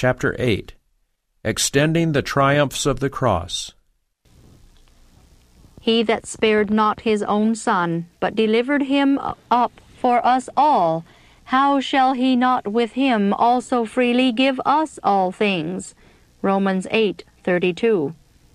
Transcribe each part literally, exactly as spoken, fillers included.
Chapter eight. Extending the Triumphs of the Cross. He that spared not his own Son, but delivered him up for us all, how shall he not with him also freely give us all things? Romans eight thirty-two.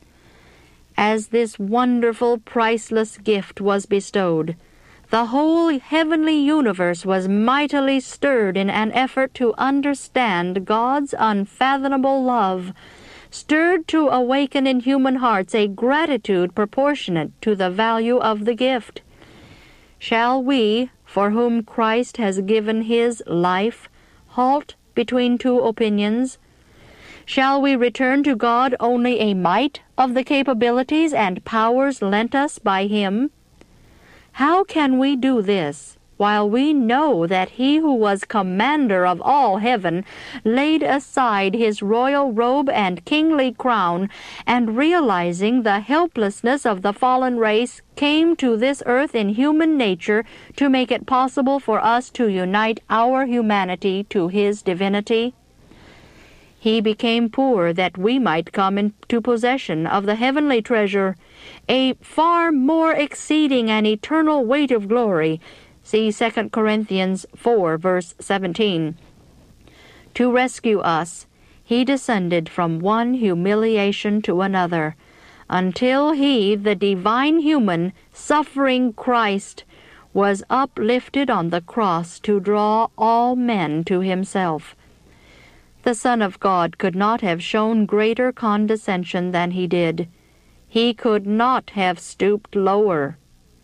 As this wonderful, priceless gift was bestowed, the whole heavenly universe was mightily stirred in an effort to understand God's unfathomable love, stirred to awaken in human hearts a gratitude proportionate to the value of the gift. Shall we, for whom Christ has given his life, halt between two opinions? Shall we return to God only a mite of the capabilities and powers lent us by him? How can we do this, while we know that he who was commander of all heaven laid aside his royal robe and kingly crown, and realizing the helplessness of the fallen race, came to this earth in human nature to make it possible for us to unite our humanity to his divinity? He became poor that we might come into possession of the heavenly treasure, a far more exceeding and eternal weight of glory. See Second Corinthians four, verse seventeen. To rescue us, he descended from one humiliation to another, until he, the divine human, suffering Christ, was uplifted on the cross to draw all men to himself. The Son of God could not have shown greater condescension than he did. He could not have stooped lower.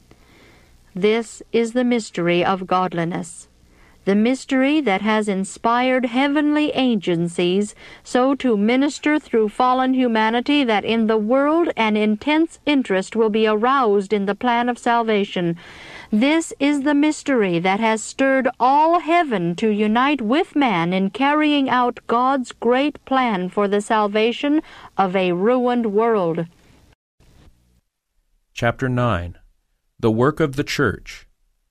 This is the mystery of godliness, the mystery that has inspired heavenly agencies so to minister through fallen humanity that in the world an intense interest will be aroused in the plan of salvation. This is the mystery that has stirred all heaven to unite with man in carrying out God's great plan for the salvation of a ruined world. Chapter nine. The Work of the Church.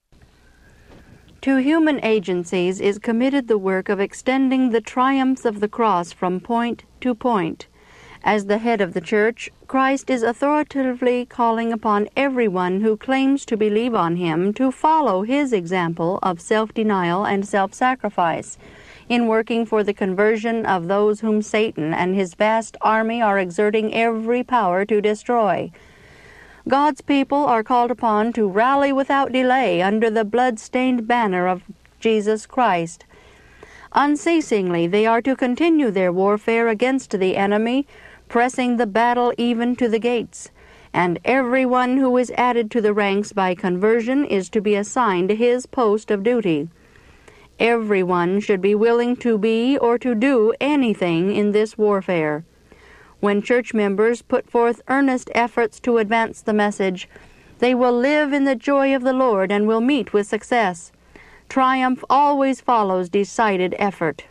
To human agencies is committed the work of extending the triumphs of the cross from point to point. As the head of the Church, Christ is authoritatively calling upon everyone who claims to believe on him to follow his example of self-denial and self-sacrifice in working for the conversion of those whom Satan and his vast army are exerting every power to destroy. God's people are called upon to rally without delay under the blood-stained banner of Jesus Christ. Unceasingly they are to continue their warfare against the enemy, pressing the battle even to the gates, and everyone who is added to the ranks by conversion is to be assigned his post of duty. Everyone should be willing to be or to do anything in this warfare. When church members put forth earnest efforts to advance the message, they will live in the joy of the Lord and will meet with success. Triumph always follows decided effort.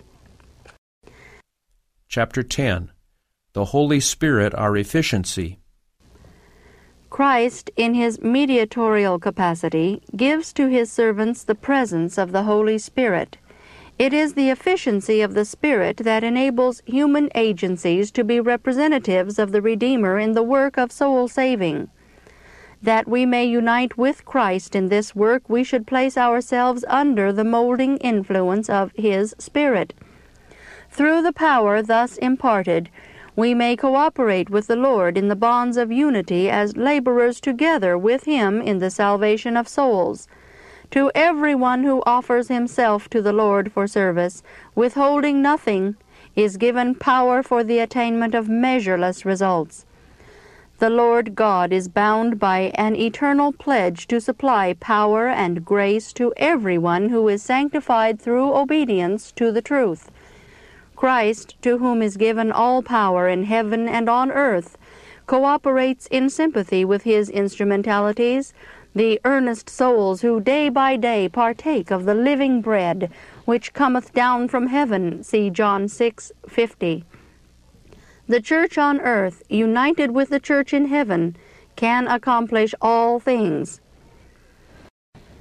Chapter ten. The Holy Spirit, our efficiency. Christ, in his mediatorial capacity, gives to his servants the presence of the Holy Spirit. It is the efficiency of the Spirit that enables human agencies to be representatives of the Redeemer in the work of soul saving. That we may unite with Christ in this work, we should place ourselves under the molding influence of his Spirit. Through the power thus imparted, we may cooperate with the Lord in the bonds of unity as laborers together with him in the salvation of souls. To everyone who offers himself to the Lord for service, withholding nothing, is given power for the attainment of measureless results. The Lord God is bound by an eternal pledge to supply power and grace to everyone who is sanctified through obedience to the truth. Christ, to whom is given all power in heaven and on earth, cooperates in sympathy with his instrumentalities, the earnest souls who day by day partake of the living bread which cometh down from heaven. See John six fifty. The church on earth, united with the church in heaven, can accomplish all things.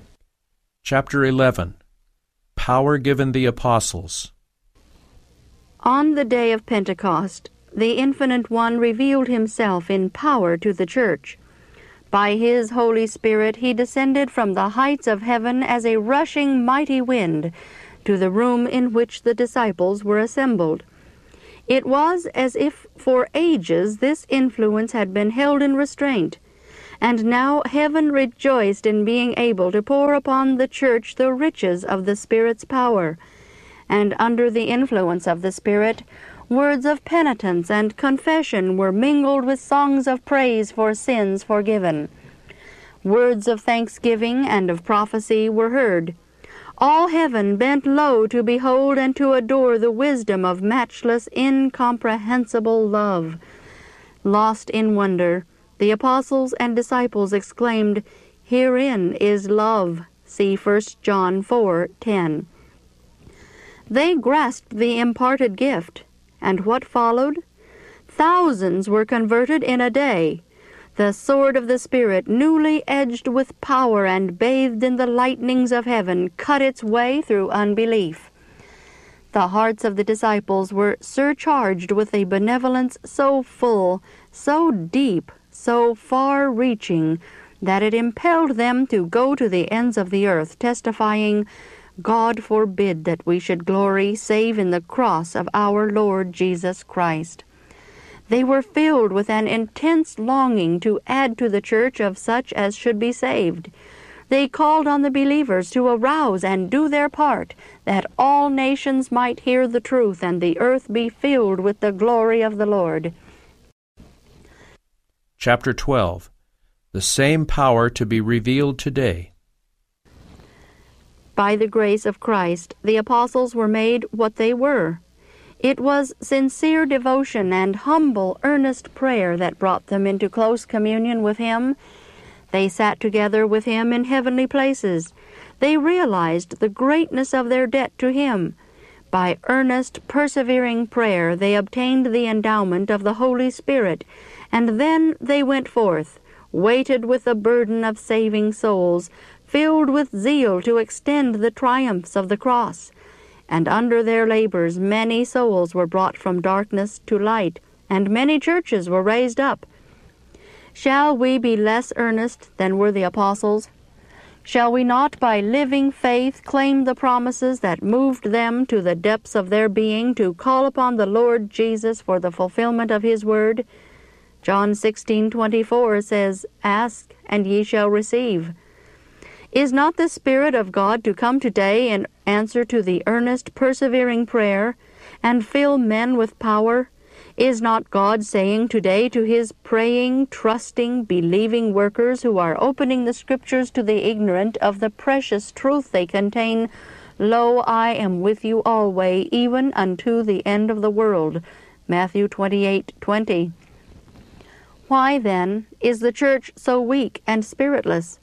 Chapter eleven. Power given the Apostles. On the day of Pentecost, the Infinite One revealed himself in power to the church. By his Holy Spirit he descended from the heights of heaven as a rushing mighty wind to the room in which the disciples were assembled. It was as if for ages this influence had been held in restraint, and now heaven rejoiced in being able to pour upon the church the riches of the Spirit's power, and under the influence of the Spirit, words of penitence and confession were mingled with songs of praise for sins forgiven. Words of thanksgiving and of prophecy were heard. All heaven bent low to behold and to adore the wisdom of matchless, incomprehensible love. Lost in wonder, the apostles and disciples exclaimed, "Herein is love." See First John four ten. They grasped the imparted gift, and what followed? Thousands were converted in a day. The sword of the Spirit, newly edged with power and bathed in the lightnings of heaven, cut its way through unbelief. The hearts of the disciples were surcharged with a benevolence so full, so deep, so far-reaching, that it impelled them to go to the ends of the earth, testifying, "God forbid that we should glory save in the cross of our Lord Jesus Christ." They were filled with an intense longing to add to the church of such as should be saved. They called on the believers to arouse and do their part, that all nations might hear the truth and the earth be filled with the glory of the Lord. Chapter twelve. The same power to be revealed today. By the grace of Christ, the apostles were made what they were. It was sincere devotion and humble, earnest prayer that brought them into close communion with Him. They sat together with Him in heavenly places. They realized the greatness of their debt to Him. By earnest, persevering prayer, they obtained the endowment of the Holy Spirit, and then they went forth, weighted with the burden of saving souls, filled with zeal to extend the triumphs of the cross. And under their labors many souls were brought from darkness to light, and many churches were raised up. Shall we be less earnest than were the apostles? Shall we not by living faith claim the promises that moved them to the depths of their being to call upon the Lord Jesus for the fulfillment of His word? John sixteen twenty-four says, "Ask, and ye shall receive." Is not the Spirit of God to come today in answer to the earnest, persevering prayer, and fill men with power? Is not God saying today to His praying, trusting, believing workers who are opening the Scriptures to the ignorant of the precious truth they contain, "Lo, I am with you alway, even unto the end of the world." Matthew twenty-eight twenty. Why, then, is the church so weak and spiritless?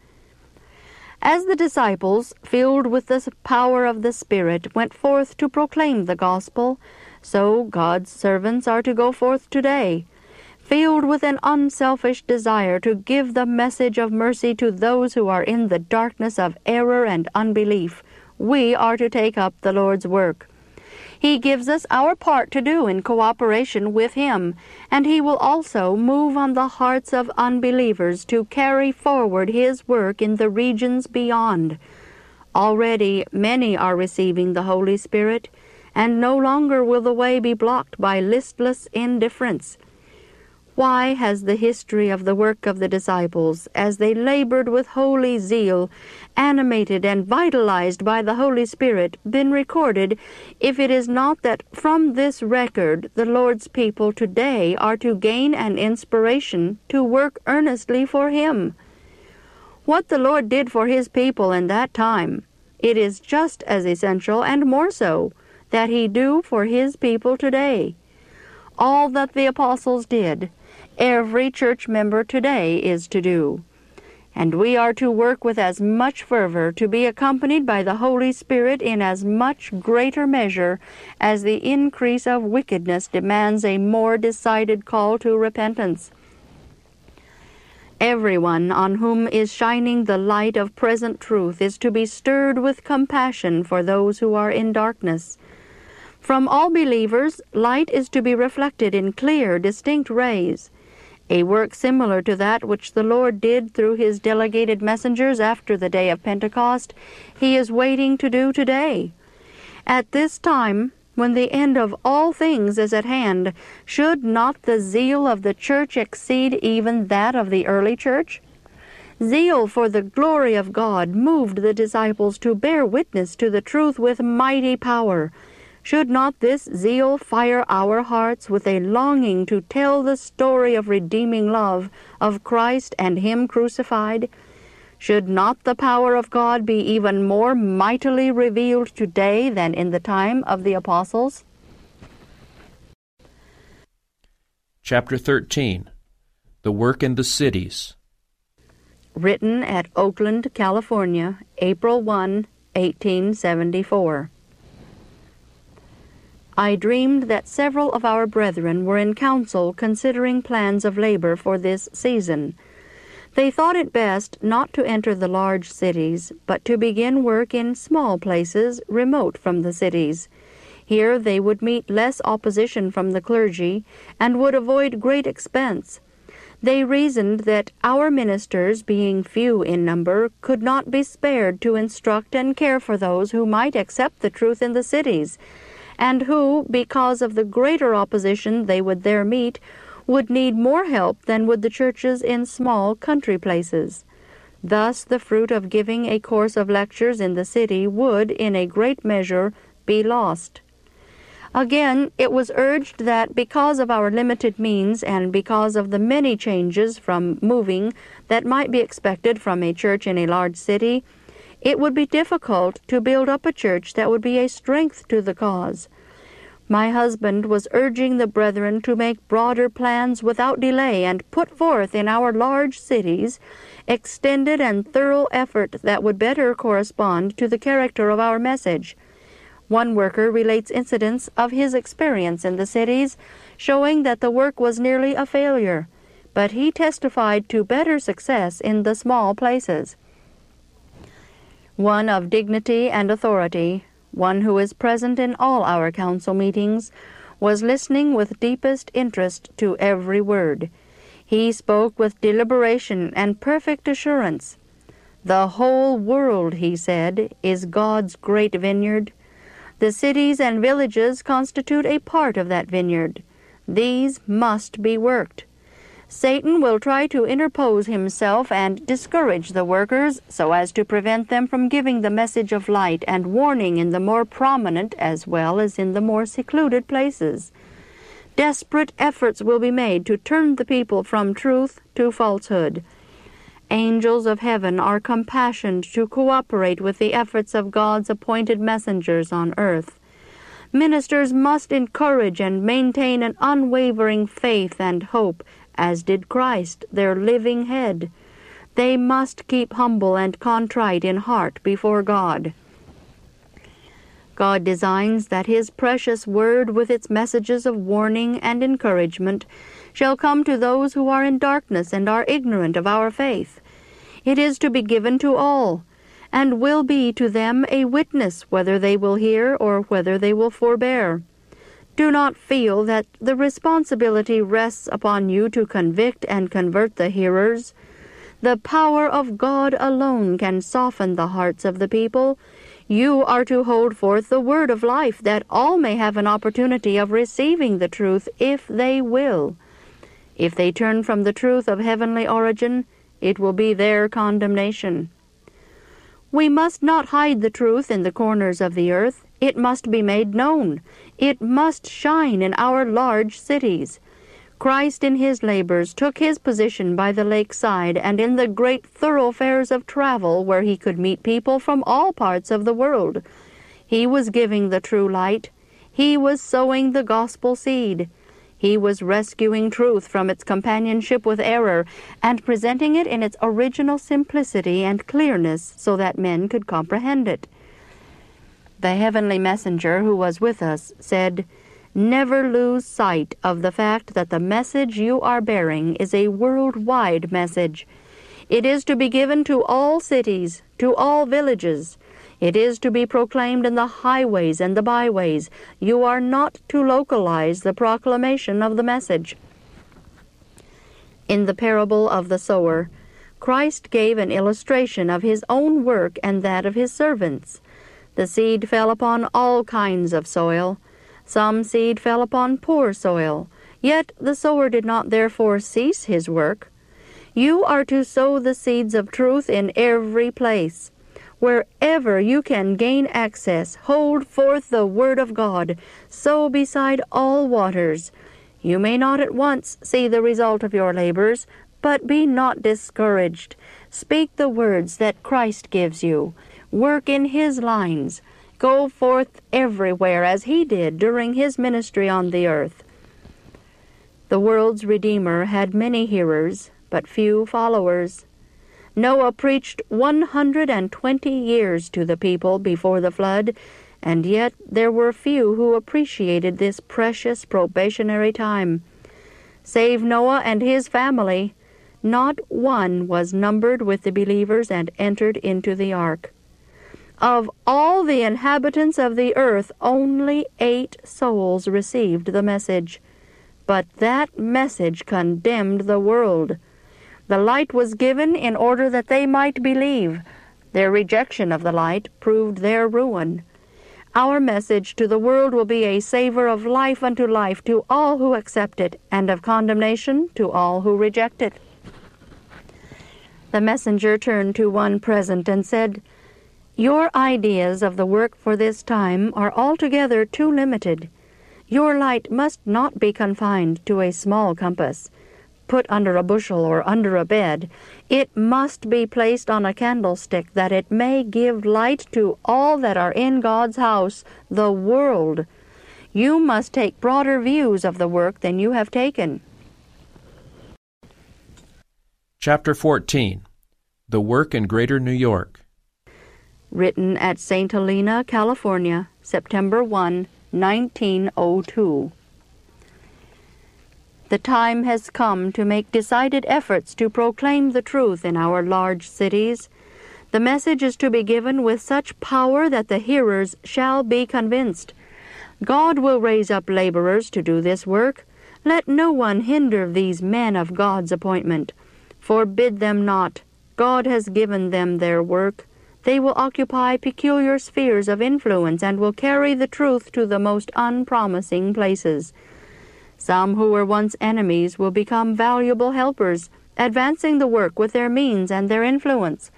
As the disciples, filled with the power of the Spirit, went forth to proclaim the gospel, so God's servants are to go forth today, filled with an unselfish desire to give the message of mercy to those who are in the darkness of error and unbelief. We are to take up the Lord's work. He gives us our part to do in cooperation with Him, and He will also move on the hearts of unbelievers to carry forward His work in the regions beyond. Already many are receiving the Holy Spirit, and no longer will the way be blocked by listless indifference. Why has the history of the work of the disciples, as they labored with holy zeal, animated and vitalized by the Holy Spirit, been recorded, if it is not that from this record the Lord's people today are to gain an inspiration to work earnestly for Him? What the Lord did for His people in that time, it is just as essential, and more so, that He do for His people today. All that the apostles did, every church member today is to do. And we are to work with as much fervor, to be accompanied by the Holy Spirit in as much greater measure as the increase of wickedness demands a more decided call to repentance. Everyone on whom is shining the light of present truth is to be stirred with compassion for those who are in darkness. From all believers, light is to be reflected in clear, distinct rays, a work similar to that which the Lord did through his delegated messengers after the day of Pentecost, he is waiting to do today. At this time, when the end of all things is at hand, should not the zeal of the church exceed even that of the early church? Zeal for the glory of God moved the disciples to bear witness to the truth with mighty power. Should not this zeal fire our hearts with a longing to tell the story of redeeming love of Christ and him crucified? Should not the power of God be even more mightily revealed today than in the time of the apostles? Chapter thirteen. The Work in the Cities. Written at Oakland, California, April first, eighteen seventy-four. I dreamed that several of our brethren were in council considering plans of labor for this season. They thought it best not to enter the large cities, but to begin work in small places remote from the cities. Here they would meet less opposition from the clergy and would avoid great expense. They reasoned that our ministers, being few in number, could not be spared to instruct and care for those who might accept the truth in the cities, and who, because of the greater opposition they would there meet, would need more help than would the churches in small country places. Thus the fruit of giving a course of lectures in the city would, in a great measure, be lost. Again, it was urged that because of our limited means and because of the many changes from moving that might be expected from a church in a large city, it would be difficult to build up a church that would be a strength to the cause. My husband was urging the brethren to make broader plans without delay and put forth in our large cities extended and thorough effort that would better correspond to the character of our message. One worker relates incidents of his experience in the cities, showing that the work was nearly a failure, but he testified to better success in the small places. One of dignity and authority, one who is present in all our council meetings, was listening with deepest interest to every word. He spoke with deliberation and perfect assurance. The whole world, he said, is God's great vineyard. The cities and villages constitute a part of that vineyard. These must be worked. Satan will try to interpose himself and discourage the workers so as to prevent them from giving the message of light and warning in the more prominent as well as in the more secluded places. Desperate efforts will be made to turn the people from truth to falsehood. Angels of heaven are compassioned to cooperate with the efforts of God's appointed messengers on earth. Ministers must encourage and maintain an unwavering faith and hope, as did Christ, their living head. They must keep humble and contrite in heart before God. God designs that his precious word with its messages of warning and encouragement shall come to those who are in darkness and are ignorant of our faith. It is to be given to all, and will be to them a witness whether they will hear or whether they will forbear. Do not feel that the responsibility rests upon you to convict and convert the hearers. The power of God alone can soften the hearts of the people. You are to hold forth the word of life, that all may have an opportunity of receiving the truth if they will. If they turn from the truth of heavenly origin, it will be their condemnation. We must not hide the truth in the corners of the earth. It must be made known. It must shine in our large cities. Christ in his labors took his position by the lakeside and in the great thoroughfares of travel where he could meet people from all parts of the world. He was giving the true light. He was sowing the gospel seed. He was rescuing truth from its companionship with error and presenting it in its original simplicity and clearness so that men could comprehend it. The heavenly messenger who was with us said, "Never lose sight of the fact that the message you are bearing is a worldwide message. It is to be given to all cities, to all villages. It is to be proclaimed in the highways and the byways. You are not to localize the proclamation of the message. In the parable of the sower, Christ gave an illustration of his own work and that of his servants. The seed fell upon all kinds of soil. Some seed fell upon poor soil. Yet the sower did not therefore cease his work. You are to sow the seeds of truth in every place. Wherever you can gain access, hold forth the word of God. Sow beside all waters. You may not at once see the result of your labors, but be not discouraged. Speak the words that Christ gives you. Work in his lines. Go forth everywhere as he did during his ministry on the earth. The world's Redeemer had many hearers, but few followers. Noah preached one hundred and twenty years to the people before the flood, and yet there were few who appreciated this precious probationary time. Save Noah and his family, not one was numbered with the believers and entered into the ark. Of all the inhabitants of the earth, only eight souls received the message. But that message condemned the world. The light was given in order that they might believe. Their rejection of the light proved their ruin. Our message to the world will be a savor of life unto life to all who accept it, and of condemnation to all who reject it. The messenger turned to one present and said, "Your ideas of the work for this time are altogether too limited. Your light must not be confined to a small compass, put under a bushel or under a bed. It must be placed on a candlestick, that it may give light to all that are in God's house, the world. You must take broader views of the work than you have taken." Chapter fourteen. The Work in Greater New York. Written at Saint Helena, California, September first, nineteen oh two. The time has come to make decided efforts to proclaim the truth in our large cities. The message is to be given with such power that the hearers shall be convinced. God will raise up laborers to do this work. Let no one hinder these men of God's appointment. Forbid them not. God has given them their work. They will occupy peculiar spheres of influence and will carry the truth to the most unpromising places. Some who were once enemies will become valuable helpers, advancing the work with their means and their influence.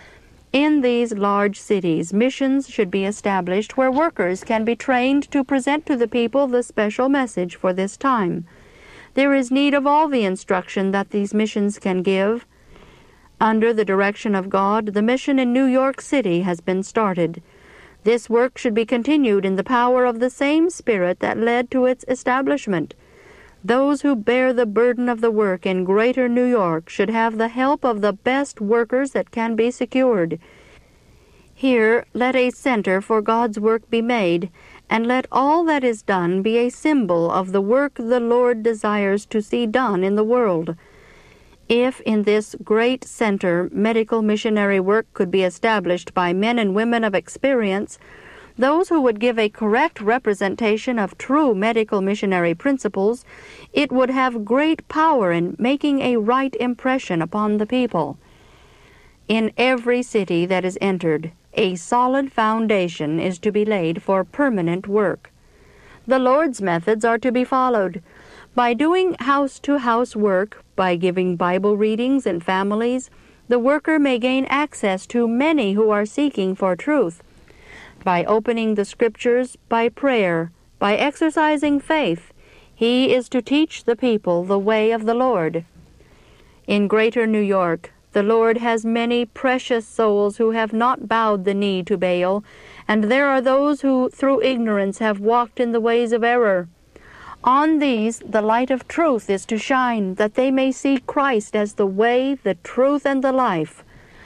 In these large cities, missions should be established where workers can be trained to present to the people the special message for this time. There is need of all the instruction that these missions can give. Under the direction of God, the mission in New York City has been started. This work should be continued in the power of the same Spirit that led to its establishment. Those who bear the burden of the work in Greater New York should have the help of the best workers that can be secured. Here let a center for God's work be made, and let all that is done be a symbol of the work the Lord desires to see done in the world. If in this great center medical missionary work could be established by men and women of experience, those who would give a correct representation of true medical missionary principles, it would have great power in making a right impression upon the people. In every city that is entered, a solid foundation is to be laid for permanent work. The Lord's methods are to be followed. By doing house-to-house work, by giving Bible readings in families, the worker may gain access to many who are seeking for truth. By opening the Scriptures, by prayer, by exercising faith, he is to teach the people the way of the Lord. In Greater New York, the Lord has many precious souls who have not bowed the knee to Baal, and there are those who through ignorance have walked in the ways of error. On these the light of truth is to shine, that they may see Christ as the way, the truth, and the life.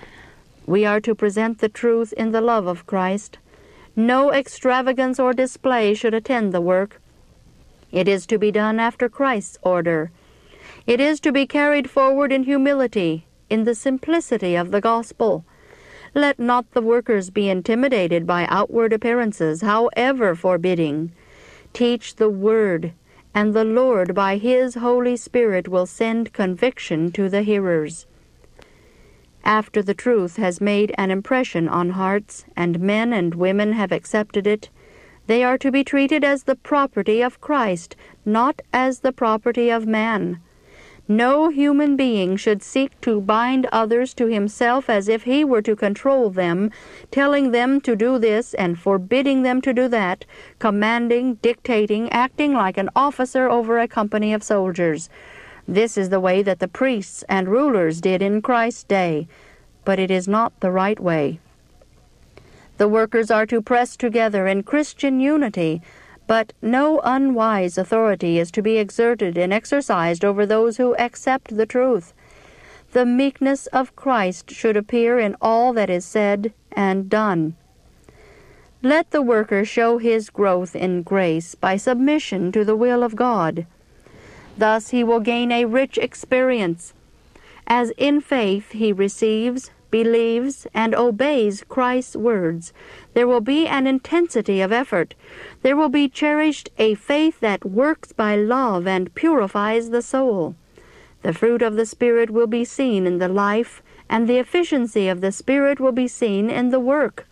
We are to present the truth in the love of Christ. No extravagance or display should attend the work. It is to be done after Christ's order. It is to be carried forward in humility, in the simplicity of the gospel. Let not the workers be intimidated by outward appearances, however forbidding. Teach the word, and the Lord by His Holy Spirit will send conviction to the hearers. After the truth has made an impression on hearts, and men and women have accepted it, they are to be treated as the property of Christ, not as the property of man. No human being should seek to bind others to himself as if he were to control them, telling them to do this and forbidding them to do that, commanding, dictating, acting like an officer over a company of soldiers. This is the way that the priests and rulers did in Christ's day, but it is not the right way. The workers are to press together in Christian unity, but no unwise authority is to be exerted and exercised over those who accept the truth. The meekness of Christ should appear in all that is said and done. Let the worker show his growth in grace by submission to the will of God. Thus he will gain a rich experience, as in faith he receives, believes, and obeys Christ's words. There will be an intensity of effort. There will be cherished a faith that works by love and purifies the soul. The fruit of the Spirit will be seen in the life, and the efficiency of the Spirit will be seen in the work.